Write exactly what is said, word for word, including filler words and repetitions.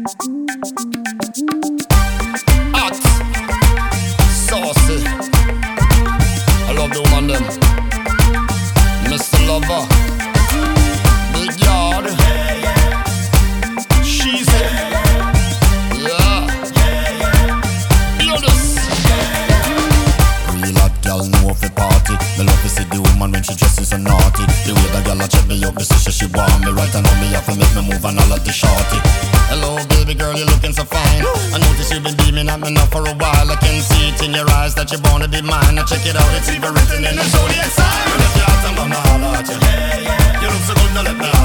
Hot, saucy. I love the woman them. Mister Lover, big yard. She's it. Yeah. Hear this. Real hot gal know of the party. Me love to see the woman when she dresses so naughty. The way the gal a check me up, me say she want me right, and now me have to make me move and all at the shorty. Hello baby girl, you looking so fine. I notice you've been beaming at me now for a while. I can see it in your eyes that you wanna be mine. Now check it out, it's even written in the zodiac sign. If you're hot, I'm gonna holler at you. You look so good, now let me